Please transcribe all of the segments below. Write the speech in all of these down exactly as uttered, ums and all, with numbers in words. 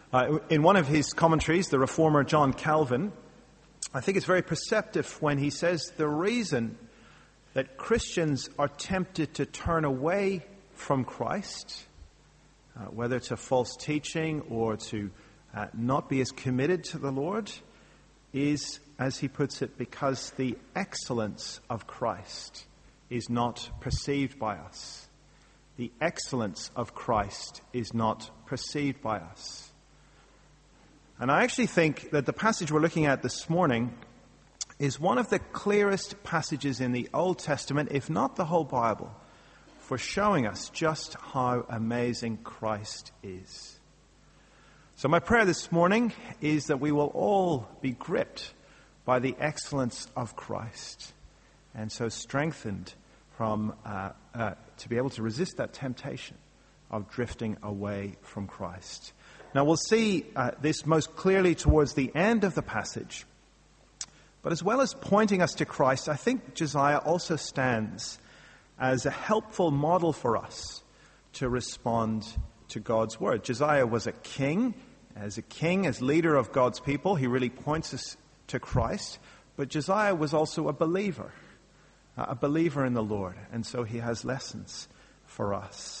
Uh, in one of his commentaries, the reformer John Calvin, I think it's very perceptive when he says the reason that Christians are tempted to turn away from Christ, uh, whether to false teaching or to uh, not be as committed to the Lord, is, as he puts it, because the excellence of Christ is not perceived by us. The excellence of Christ is not perceived by us. And I actually think that the passage we're looking at this morning is one of the clearest passages in the Old Testament, if not the whole Bible, for showing us just how amazing Christ is. So my prayer this morning is that we will all be gripped by the excellence of Christ, and so strengthened from uh, uh, to be able to resist that temptation of drifting away from Christ. Now we'll see uh, this most clearly towards the end of the passage. But as well as pointing us to Christ, I think Josiah also stands as a helpful model for us to respond to God's word. Josiah was a king. As a king, as leader of God's people, he really points us to Christ. But Josiah was also a believer, a believer in the Lord. And so he has lessons for us.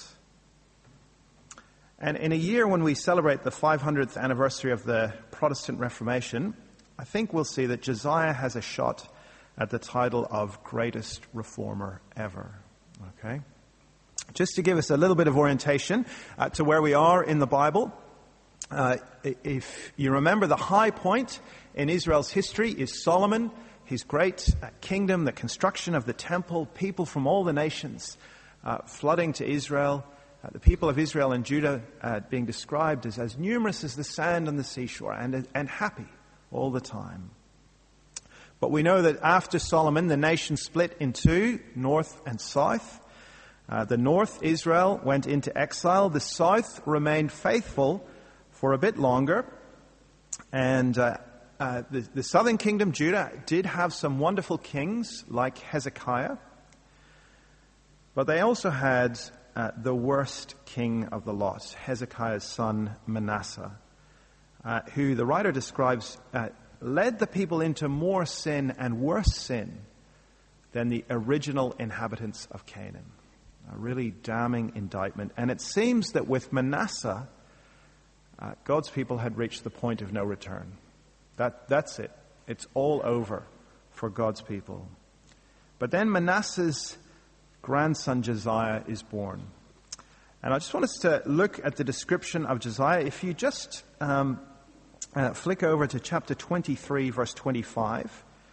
And in a year when we celebrate the five hundredth anniversary of the Protestant Reformation, I think we'll see that Josiah has a shot at the title of greatest reformer ever. Okay? Just to give us a little bit of orientation uh, to where we are in the Bible, uh, if you remember, the high point in Israel's history is Solomon, his great uh, kingdom, the construction of the temple, people from all the nations uh, flooding to Israel. Uh, the people of Israel and Judah uh, being described as as numerous as the sand on the seashore and, and happy all the time. But we know that after Solomon, the nation split in two, north and south. Uh, the north, Israel, went into exile. The south remained faithful for a bit longer. And uh, uh, the, the southern kingdom, Judah, did have some wonderful kings like Hezekiah. But they also had Uh, the worst king of the lot, Hezekiah's son Manasseh, uh, who the writer describes uh, led the people into more sin and worse sin than the original inhabitants of Canaan. A really damning indictment. And it seems that with Manasseh, uh, God's people had reached the point of no return. That, that's it. It's all over for God's people. But then Manasseh's grandson Josiah is born. And I just want us to look at the description of Josiah. If you just um, uh, flick over to chapter twenty-three, verse twenty-five,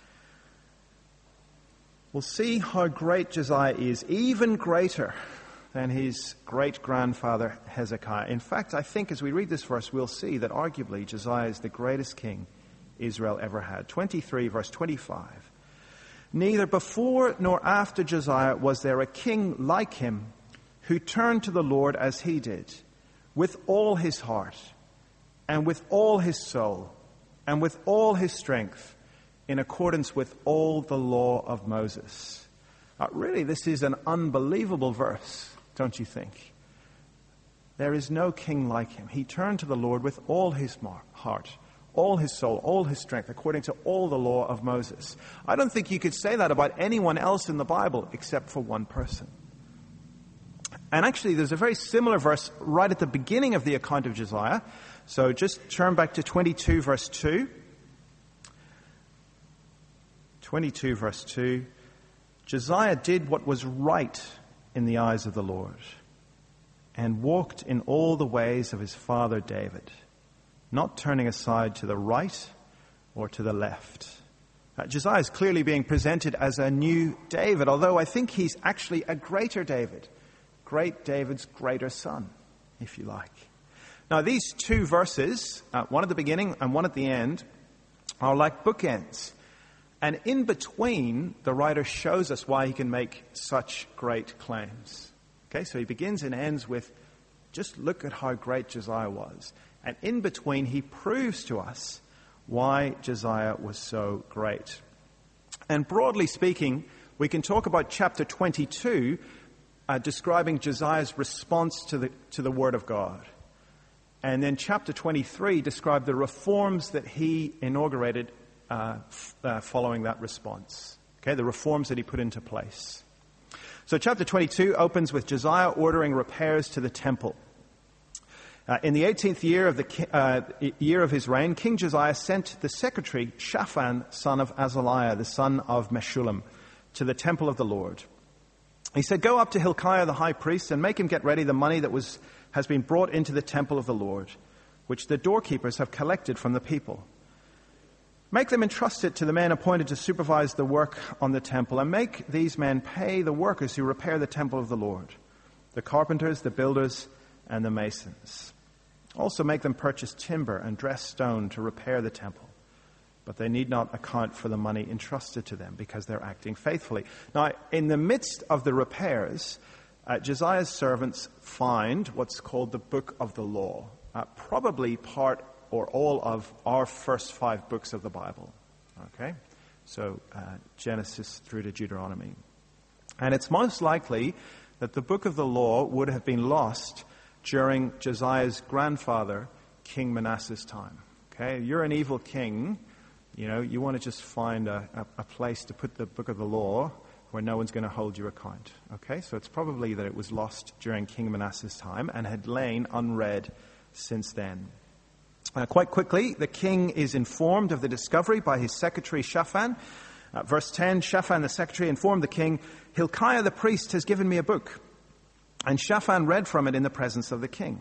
we'll see how great Josiah is, even greater than his great-grandfather Hezekiah. In fact, I think as we read this verse, we'll see that arguably Josiah is the greatest king Israel ever had. twenty-three, verse twenty-five. Neither before nor after Josiah was there a king like him who turned to the Lord as he did, with all his heart, and with all his soul, and with all his strength, in accordance with all the law of Moses. Uh, really, this is an unbelievable verse, don't you think? There is no king like him. He turned to the Lord with all his heart, all his soul, all his strength, according to all the law of Moses. I don't think you could say that about anyone else in the Bible except for one person. And actually, there's a very similar verse right at the beginning of the account of Josiah. So just turn back to twenty-two, verse two. twenty-two, verse two. Josiah did what was right in the eyes of the Lord, and walked in all the ways of his father David, not turning aside to the right or to the left. Uh, Josiah is clearly being presented as a new David, although I think he's actually a greater David. Great David's greater son, if you like. Now, these two verses, uh, one at the beginning and one at the end, are like bookends. And in between, the writer shows us why he can make such great claims. Okay, so he begins and ends with, just look at how great Josiah was. And in between, he proves to us why Josiah was so great. And broadly speaking, we can talk about chapter twenty-two, Uh, describing Josiah's response to the to the Word of God. And then chapter twenty-three described the reforms that he inaugurated uh, f- uh, following that response. Okay, the reforms that he put into place. So chapter twenty-two opens with Josiah ordering repairs to the temple. Uh, in the eighteenth year of the ki- uh, year of his reign, King Josiah sent the secretary Shaphan, son of Azaliah, the son of Meshullam, to the temple of the Lord. He said, "Go up to Hilkiah the high priest and make him get ready the money that was has been brought into the temple of the Lord, which the doorkeepers have collected from the people. Make them entrust it to the men appointed to supervise the work on the temple, and make these men pay the workers who repair the temple of the Lord, the carpenters, the builders, and the masons. Also make them purchase timber and dressed stone to repair the temple. But they need not account for the money entrusted to them, because they're acting faithfully." Now, in the midst of the repairs, uh, Josiah's servants find what's called the Book of the Law, uh, probably part or all of our first five books of the Bible. Okay? So, uh, Genesis through to Deuteronomy. And it's most likely that the Book of the Law would have been lost during Josiah's grandfather, King Manasseh's time. Okay? You're an evil king. You know, you want to just find a, a, a place to put the Book of the Law where no one's going to hold you account. Okay? So it's probably that it was lost during King Manasseh's time and had lain unread since then. Uh, quite quickly, the king is informed of the discovery by his secretary Shaphan. Uh, verse ten, Shaphan the secretary informed the king, "Hilkiah the priest has given me a book." And Shaphan read from it in the presence of the king.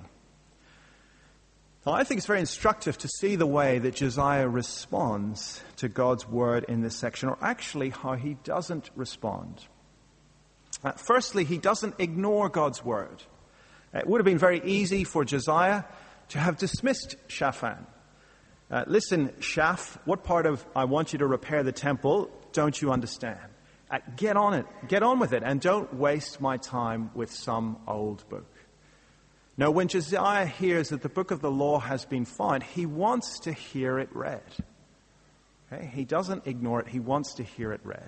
Now, I think it's very instructive to see the way that Josiah responds to God's word in this section, or actually how he doesn't respond. Uh, firstly, he doesn't ignore God's word. It would have been very easy for Josiah to have dismissed Shaphan. Uh, Listen, Shaph, what part of "I want you to repair the temple" don't you understand? Uh, get on it. Get on with it, and don't waste my time with some old book. No, when Josiah hears that the Book of the Law has been found, he wants to hear it read. Okay? He doesn't ignore it. He wants to hear it read.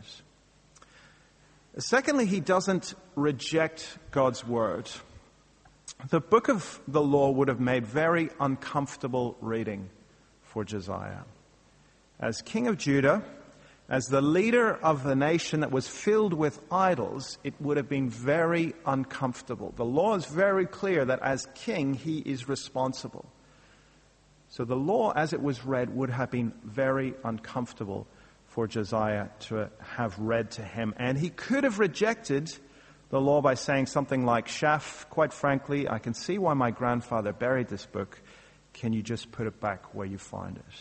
Secondly, he doesn't reject God's word. The Book of the Law would have made very uncomfortable reading for Josiah. As king of Judah, as the leader of the nation that was filled with idols, it would have been very uncomfortable. The law is very clear that as king, he is responsible. So the law, as it was read, would have been very uncomfortable for Josiah to have read to him. And he could have rejected the law by saying something like, "Shaph, quite frankly, I can see why my grandfather buried this book. Can you just put it back where you find it?"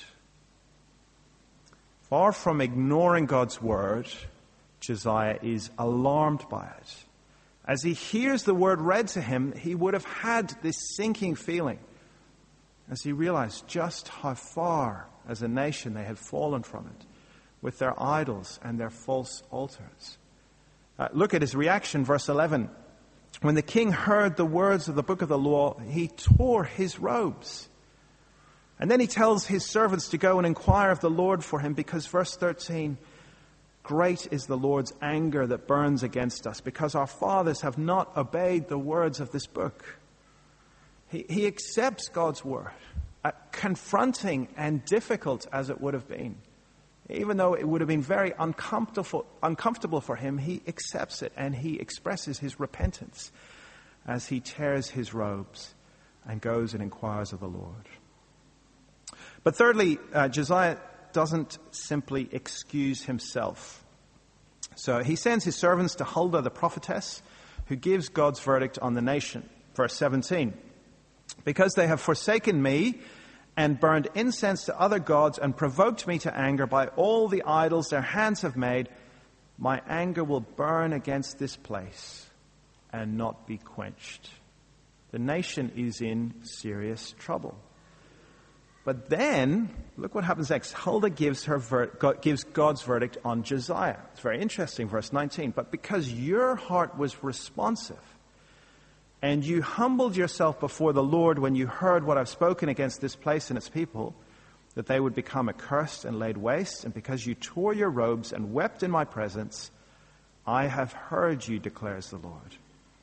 Far from ignoring God's word, Josiah is alarmed by it. As he hears the word read to him, he would have had this sinking feeling as he realized just how far as a nation they had fallen from it with their idols and their false altars. Uh, look at his reaction, verse eleven. When the king heard the words of the Book of the Law, he tore his robes. And then he tells his servants to go and inquire of the Lord for him, because verse thirteen, "Great is the Lord's anger that burns against us, because our fathers have not obeyed the words of this book." He, he accepts God's word, uh, confronting and difficult as it would have been. Even though it would have been very uncomfortable, uncomfortable for him, he accepts it and he expresses his repentance as he tears his robes and goes and inquires of the Lord. But thirdly, uh, Josiah doesn't simply excuse himself. So he sends his servants to Huldah the prophetess, who gives God's verdict on the nation. Verse seventeen, "Because they have forsaken me and burned incense to other gods and provoked me to anger by all the idols their hands have made, my anger will burn against this place and not be quenched." The nation is in serious trouble. But then, look what happens next. Huldah gives her ver- God, gives God's verdict on Josiah. It's very interesting, verse nineteen. "But because your heart was responsive, and you humbled yourself before the Lord when you heard what I've spoken against this place and its people, that they would become accursed and laid waste, and because you tore your robes and wept in my presence, I have heard you, declares the Lord.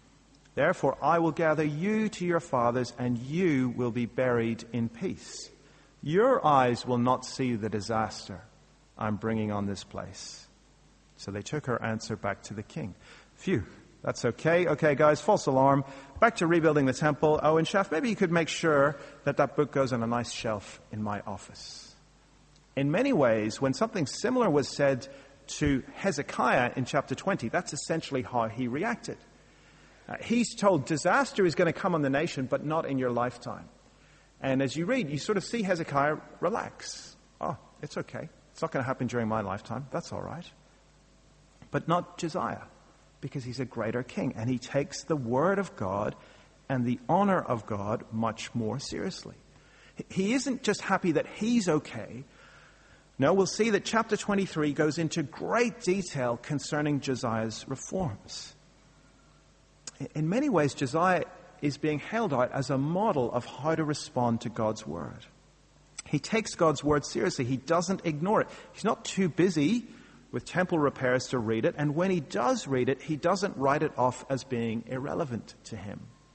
Therefore, I will gather you to your fathers, and you will be buried in peace. Your eyes will not see the disaster I'm bringing on this place." So they took her answer back to the king. Phew, that's okay. Okay, guys, false alarm. Back to rebuilding the temple. Owen Schaff, maybe you could make sure that that book goes on a nice shelf in my office. In many ways, when something similar was said to Hezekiah in chapter twenty, that's essentially how he reacted. Uh, he's told disaster is going to come on the nation, but not in your lifetime. And as you read, you sort of see Hezekiah relax. Oh, it's okay. It's not going to happen during my lifetime. That's all right. But not Josiah, because he's a greater king, and he takes the word of God and the honor of God much more seriously. He isn't just happy that he's okay. No, we'll see that chapter twenty-three goes into great detail concerning Josiah's reforms. In many ways, Josiah is being held out as a model of how to respond to God's word. He takes God's word seriously. He doesn't ignore it. He's not too busy with temple repairs to read it, and when he does read it, he doesn't write it off as being irrelevant to him.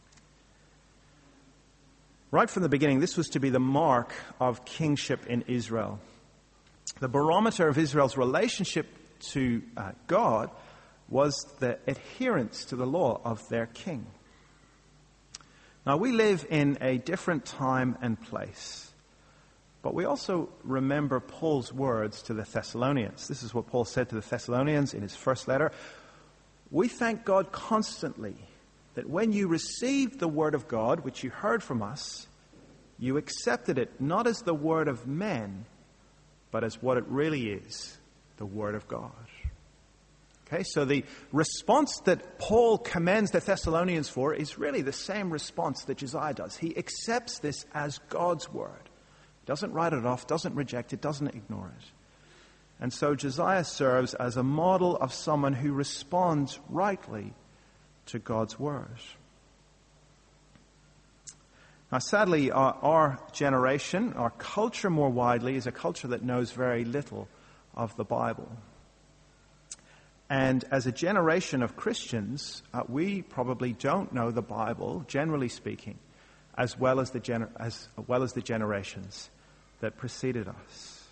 Right from the beginning, this was to be the mark of kingship in Israel. The barometer of Israel's relationship to uh, God was the adherence to the law of their king. Now, we live in a different time and place, but we also remember Paul's words to the Thessalonians. This is what Paul said to the Thessalonians in his first letter. "We thank God constantly that when you received the word of God, which you heard from us, you accepted it not as the word of men, but as what it really is, the word of God." Okay, so the response that Paul commends the Thessalonians for is really the same response that Josiah does. He accepts this as God's word. Doesn't write it off, doesn't reject it, doesn't ignore it. And so Josiah serves as a model of someone who responds rightly to God's word. Now, sadly, our, our generation, our culture more widely, is a culture that knows very little of the Bible. And as a generation of Christians, uh, we probably don't know the Bible, generally speaking, as well as the gener- as well as the generations that preceded us.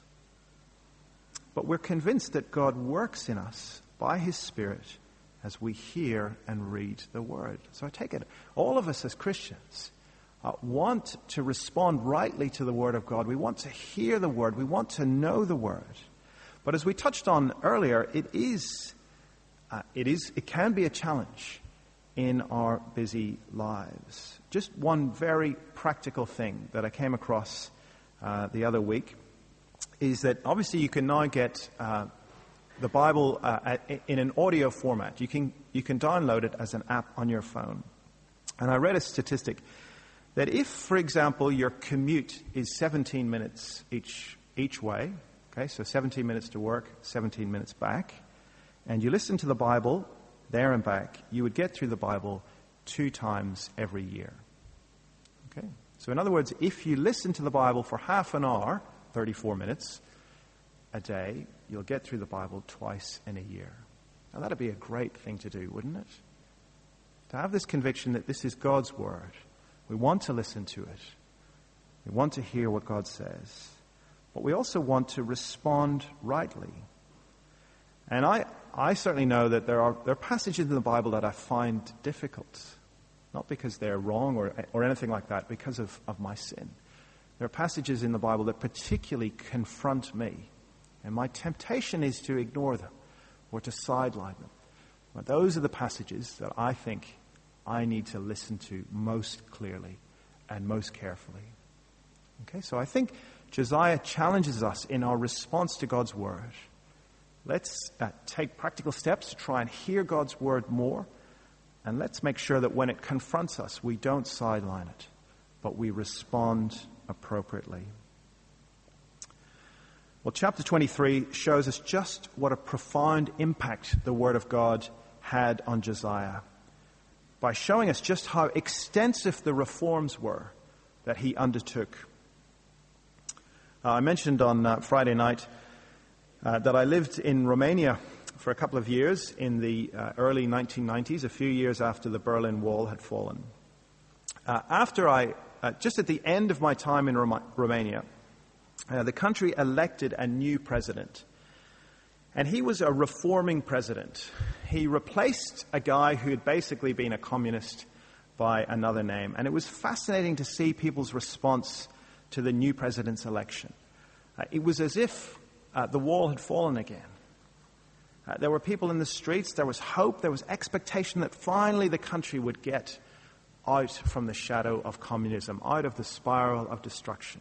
But we're convinced that God works in us by His Spirit as we hear and read the Word. So I take it, all of us as Christians uh, want to respond rightly to the Word of God. We want to hear the Word. We want to know the Word. But as we touched on earlier, it is Uh, it is, it can be a challenge in our busy lives. Just one very practical thing that I came across uh, the other week is that obviously you can now get uh, the Bible uh, at, in an audio format. You can you can download it as an app on your phone. And I read a statistic that if, for example, your commute is seventeen minutes each each way, okay, so seventeen minutes to work, seventeen minutes back, and you listen to the Bible there and back, you would get through the Bible two times every year. Okay? So in other words, if you listen to the Bible for half an hour, thirty-four minutes a day, you'll get through the Bible twice in a year. Now that'd be a great thing to do, wouldn't it? To have this conviction that this is God's Word. We want to listen to it. We want to hear what God says. But we also want to respond rightly. And I, I certainly know that there are there are passages in the Bible that I find difficult, not because they're wrong or or anything like that, because of, of my sin. There are passages in the Bible that particularly confront me, and my temptation is to ignore them or to sideline them. But those are the passages that I think I need to listen to most clearly and most carefully. Okay, so I think Josiah challenges us in our response to God's word. Let's uh, take practical steps to try and hear God's word more. And let's make sure that when it confronts us, we don't sideline it, but we respond appropriately. Well, chapter twenty-three shows us just what a profound impact the word of God had on Josiah by showing us just how extensive the reforms were that he undertook. Uh, I mentioned on uh, Friday night Uh, that I lived in Romania for a couple of years in the uh, early nineteen nineties, a few years after the Berlin Wall had fallen. Uh, after I, uh, just at the end of my time in Roma- Romania, uh, the country elected a new president. And he was a reforming president. He replaced a guy who had basically been a communist by another name. And it was fascinating to see people's response to the new president's election. Uh, it was as if uh, the wall had fallen again. Uh, there were people in the streets, there was hope, there was expectation that finally the country would get out from the shadow of communism, out of the spiral of destruction.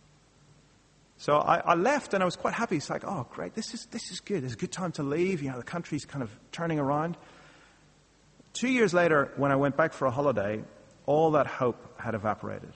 So I, I left and I was quite happy. It's like, oh, great, this is this is good. It's a good time to leave. You know, the country's kind of turning around. Two years later, when I went back for a holiday, all that hope had evaporated.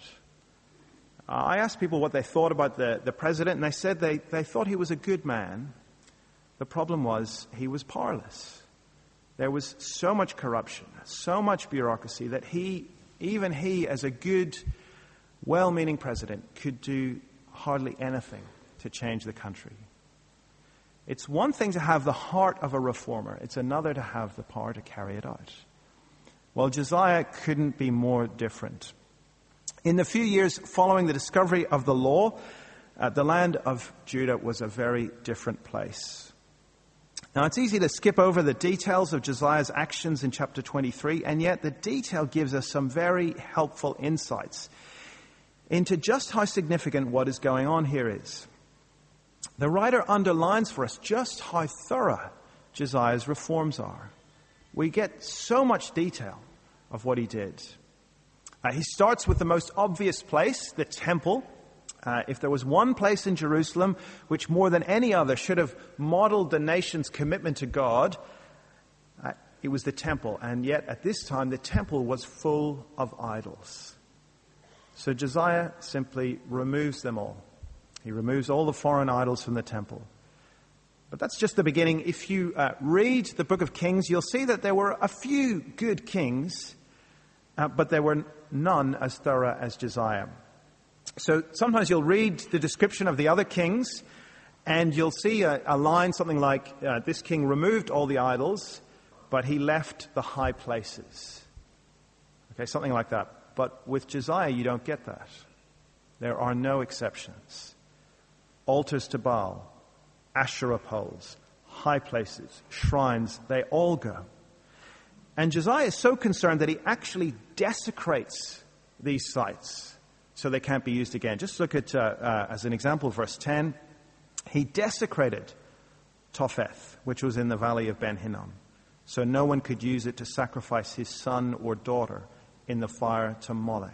Uh, I asked people what they thought about the, the president, and they said they, they thought he was a good man. The problem was he was powerless. There was so much corruption, so much bureaucracy that he, even he, as a good, well-meaning president, could do hardly anything to change the country. It's one thing to have the heart of a reformer. It's another to have the power to carry it out. Well, Josiah couldn't be more different. In the few years following the discovery of the law, uh, the land of Judah was a very different place. Now, it's easy to skip over the details of Josiah's actions in chapter twenty-three, and yet the detail gives us some very helpful insights into just how significant what is going on here is. The writer underlines for us just how thorough Josiah's reforms are. We get so much detail of what he did. Uh, he starts with the most obvious place, the temple. Uh, if there was one place in Jerusalem which more than any other should have modeled the nation's commitment to God, uh, it was the temple. And yet at this time the temple was full of idols. So Josiah simply removes them all. He removes all the foreign idols from the temple. But that's just the beginning. If you uh, read the book of Kings, you'll see that there were a few good kings, uh, but there were none as thorough as Josiah. So sometimes you'll read the description of the other kings, and you'll see a, a line, something like, uh, this king removed all the idols, but he left the high places. Okay, something like that. But with Josiah, you don't get that. There are no exceptions. Altars to Baal, Asherah poles, high places, shrines, they all go. And Josiah is so concerned that he actually desecrates these sites so they can't be used again. Just look at, uh, uh, as an example, verse ten. He desecrated Topheth, which was in the valley of Ben Hinnom, so no one could use it to sacrifice his son or daughter in the fire to Molech.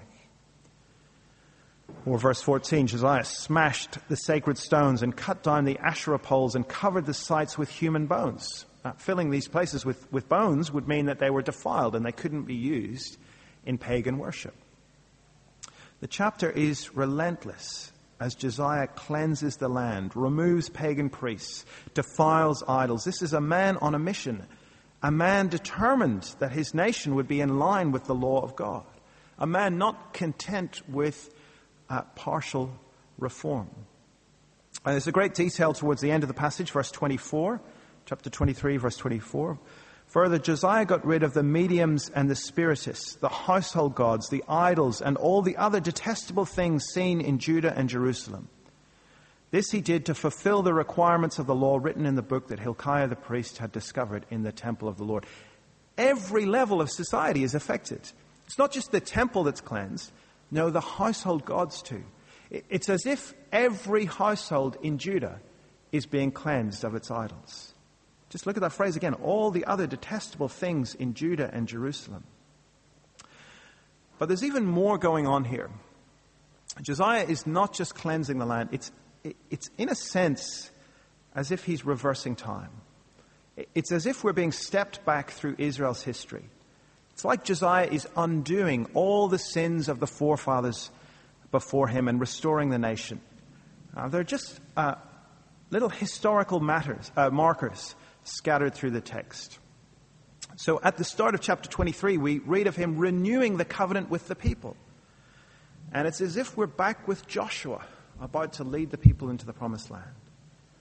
Or verse fourteen, Josiah smashed the sacred stones and cut down the Asherah poles and covered the sites with human bones. Uh, filling these places with, with bones would mean that they were defiled and they couldn't be used in pagan worship. The chapter is relentless as Josiah cleanses the land, removes pagan priests, defiles idols. This is a man on a mission, a man determined that his nation would be in line with the law of God, a man not content with uh, partial reform. And there's a great detail towards the end of the passage, verse twenty-four, chapter twenty-three, verse twenty-four. Further, Josiah got rid of the mediums and the spiritists, the household gods, the idols, and all the other detestable things seen in Judah and Jerusalem. This he did to fulfill the requirements of the law written in the book that Hilkiah the priest had discovered in the temple of the Lord. Every level of society is affected. It's not just the temple that's cleansed. No, the household gods too. It's as if every household in Judah is being cleansed of its idols. Just look at that phrase again. All the other detestable things in Judah and Jerusalem. But there's even more going on here. Josiah is not just cleansing the land. It's, it's in a sense as if he's reversing time. It's as if we're being stepped back through Israel's history. It's like Josiah is undoing all the sins of the forefathers before him and restoring the nation. Uh, they're just uh, little historical matters, uh, markers scattered through the text. So at the start of chapter twenty-three, we read of him renewing the covenant with the people. And it's as if we're back with Joshua, about to lead the people into the promised land.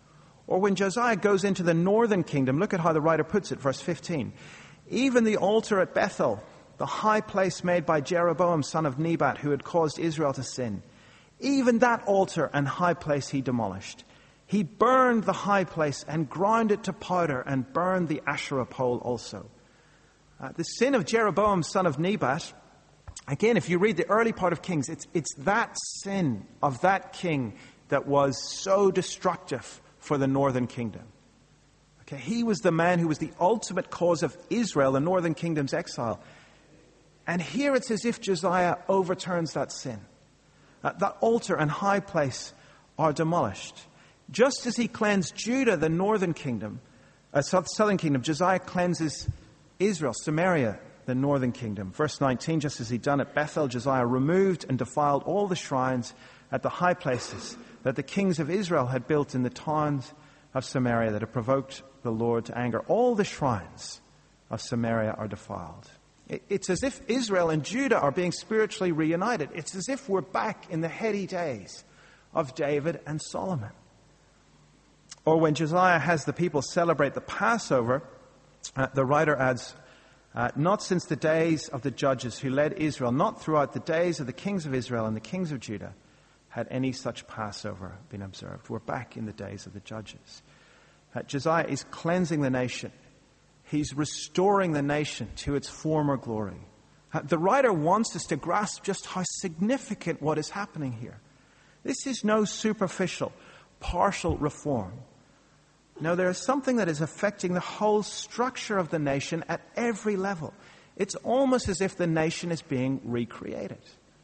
Or when Josiah goes into the northern kingdom, look at how the writer puts it, verse fifteen. Even the altar at Bethel, the high place made by Jeroboam, son of Nebat, who had caused Israel to sin, even that altar and high place he demolished. He burned the high place and ground it to powder and burned the Asherah pole also. Uh, the sin of Jeroboam, son of Nebat, again, if you read the early part of Kings, it's, it's that sin of that king that was so destructive for the northern kingdom. Okay, he was the man who was the ultimate cause of Israel, the northern kingdom's exile. And here it's as if Josiah overturns that sin. Uh, that altar and high place are demolished. Just as he cleansed Judah, the northern kingdom, uh, southern kingdom, Josiah cleanses Israel, Samaria, the northern kingdom. Verse nineteen, just as he'd done at Bethel, Josiah removed and defiled all the shrines at the high places that the kings of Israel had built in the towns of Samaria that had provoked the Lord to anger. All the shrines of Samaria are defiled. It's as if Israel and Judah are being spiritually reunited. It's as if we're back in the heady days of David and Solomon. Or when Josiah has the people celebrate the Passover, uh, the writer adds, uh, not since the days of the judges who led Israel, not throughout the days of the kings of Israel and the kings of Judah, had any such Passover been observed. We're back in the days of the judges. Uh, Josiah is cleansing the nation. He's restoring the nation to its former glory. Uh, the writer wants us to grasp just how significant what is happening here. This is no superficial, partial reform. No, there is something that is affecting the whole structure of the nation at every level. It's almost as if the nation is being recreated.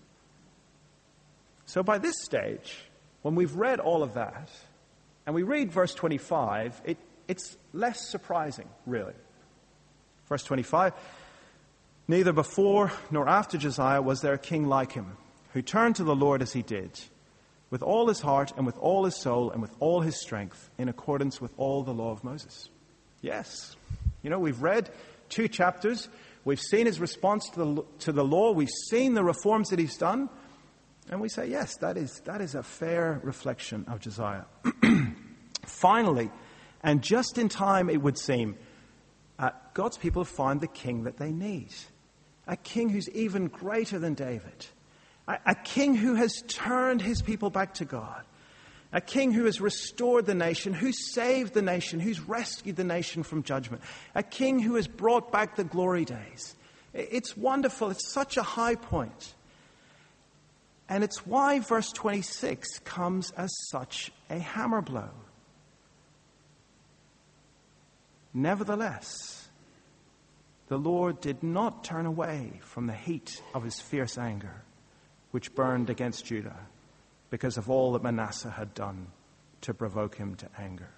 So by this stage, when we've read all of that, and we read verse twenty-five, it, it's less surprising, really. Verse twenty-five, neither before nor after Josiah was there a king like him, who turned to the Lord as he did, with all his heart and with all his soul and with all his strength, in accordance with all the law of Moses. Yes. You know, we've read two chapters. We've seen his response to the, to the law. We've seen the reforms that he's done. And we say, yes, that is, that is a fair reflection of Josiah. Finally, and just in time, it would seem, uh, God's people have found the king that they need. A king who's even greater than David. A king who has turned his people back to God. A king who has restored the nation, who saved the nation, who's rescued the nation from judgment. A king who has brought back the glory days. It's wonderful. It's such a high point. And it's why verse twenty-six comes as such a hammer blow. Nevertheless, the Lord did not turn away from the heat of his fierce anger, which burned against Judah, because of all that Manasseh had done to provoke him to anger.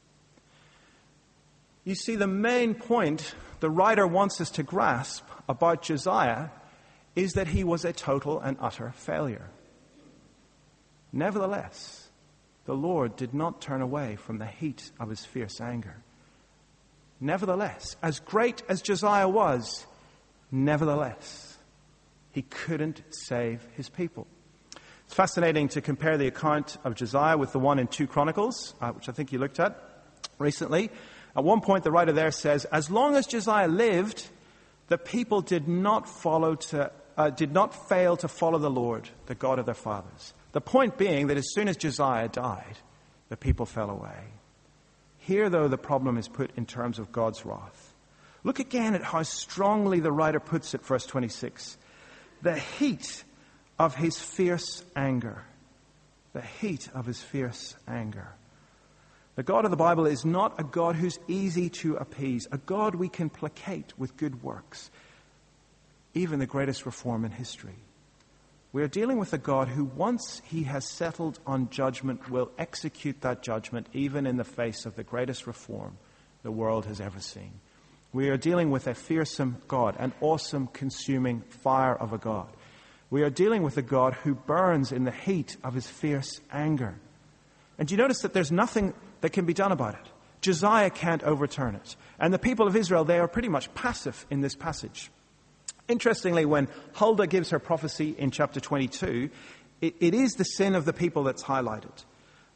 You see, the main point the writer wants us to grasp about Josiah is that he was a total and utter failure. Nevertheless, the Lord did not turn away from the heat of his fierce anger. Nevertheless, as great as Josiah was, nevertheless, he couldn't save his people. It's fascinating to compare the account of Josiah with the one in Second Chronicles, uh, which I think you looked at recently. At one point, the writer there says, as long as Josiah lived, the people did not follow to, uh, did not fail to follow the Lord, the God of their fathers. The point being that as soon as Josiah died, the people fell away. Here, though, the problem is put in terms of God's wrath. Look again at how strongly the writer puts it, verse twenty-six. The heat of his fierce anger. The heat of his fierce anger. The God of the Bible is not a God who's easy to appease, a God we can placate with good works, even the greatest reform in history. We are dealing with a God who, once he has settled on judgment, will execute that judgment even in the face of the greatest reform the world has ever seen. We are dealing with a fearsome God, an awesome, consuming fire of a God. We are dealing with a God who burns in the heat of his fierce anger. And you notice that there's nothing that can be done about it. Josiah can't overturn it. And the people of Israel, they are pretty much passive in this passage. Interestingly, when Huldah gives her prophecy in chapter twenty-two, it, it is the sin of the people that's highlighted.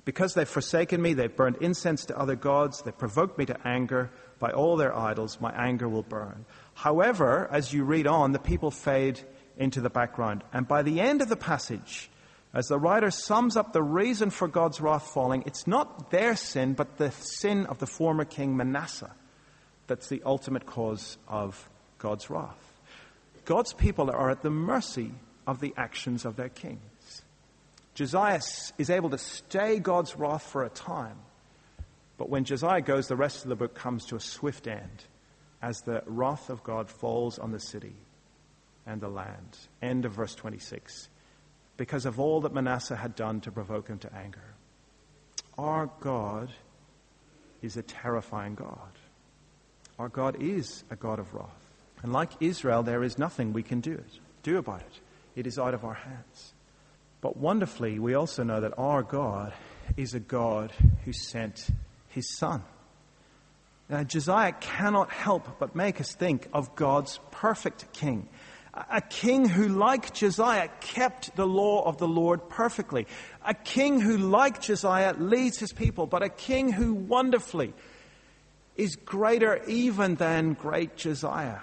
Because they've forsaken me, they've burned incense to other gods, they've provoked me to anger. By all their idols, my anger will burn. However, as you read on, the people fade into the background. And by the end of the passage, as the writer sums up the reason for God's wrath falling, it's not their sin, but the sin of the former king Manasseh that's the ultimate cause of God's wrath. God's people are at the mercy of the actions of their kings. Josiah is able to stay God's wrath for a time, but when Josiah goes, the rest of the book comes to a swift end as the wrath of God falls on the city and the land. End of verse twenty-six. Because of all that Manasseh had done to provoke him to anger. Our God is a terrifying God. Our God is a God of wrath. And like Israel, there is nothing we can do, it, do about it. It is out of our hands. But wonderfully, we also know that our God is a God who sent his Son. Now, Josiah cannot help but make us think of God's perfect king. A king who, like Josiah, kept the law of the Lord perfectly. A king who, like Josiah, leads his people. But a king who wonderfully is greater even than great Josiah.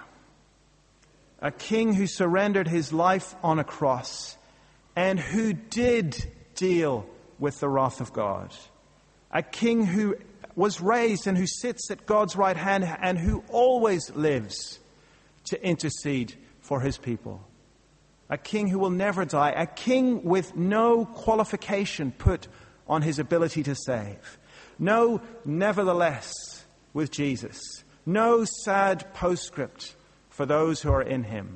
A king who surrendered his life on a cross and who did deal with the wrath of God. A king who was raised and who sits at God's right hand and who always lives to intercede for his people. A king who will never die. A king with no qualification put on his ability to save. No nevertheless with Jesus. No sad postscript for those who are in him.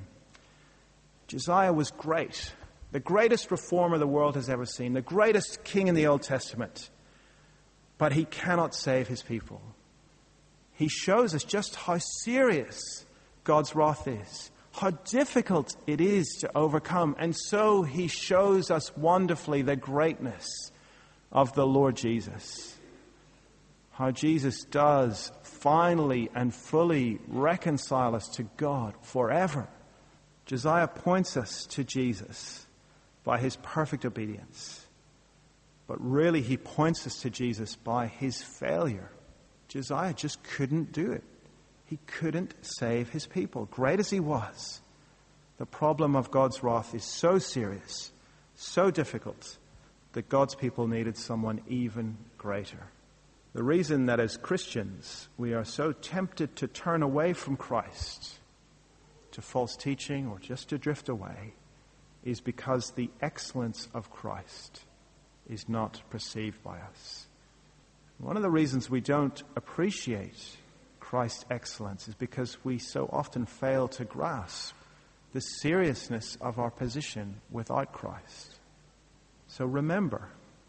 Josiah was great. The greatest reformer the world has ever seen. The greatest king in the Old Testament. But he cannot save his people. He shows us just how serious God's wrath is. How difficult it is to overcome. And so he shows us wonderfully the greatness of the Lord Jesus. How Jesus does finally and fully reconcile us to God forever. Josiah points us to Jesus by his perfect obedience. But really he points us to Jesus by his failure. Josiah just couldn't do it. He couldn't save his people. Great as he was, the problem of God's wrath is so serious, so difficult, that God's people needed someone even greater. The reason that as Christians we are so tempted to turn away from Christ, to false teaching or just to drift away, is because the excellence of Christ is not perceived by us. One of the reasons we don't appreciate Christ's excellence is because we so often fail to grasp the seriousness of our position without Christ. So remember,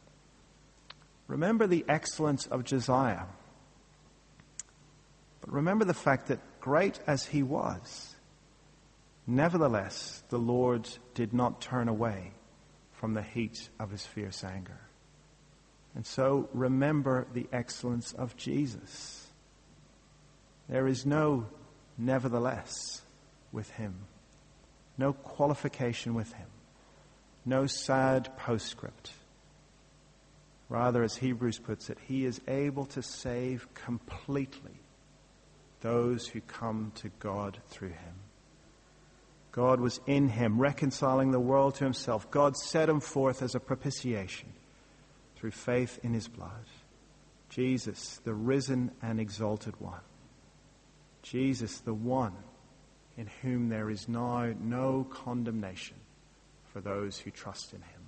remember the excellence of Josiah. But remember the fact that great as he was, nevertheless, the Lord did not turn away from the heat of his fierce anger. And so remember the excellence of Jesus. There is no nevertheless with him, no qualification with him, no sad postscript. Rather, as Hebrews puts it, he is able to save completely those who come to God through him. God was in him, reconciling the world to himself. God set him forth as a propitiation through faith in his blood. Jesus, the risen and exalted one. Jesus, the one in whom there is now no condemnation for those who trust in him.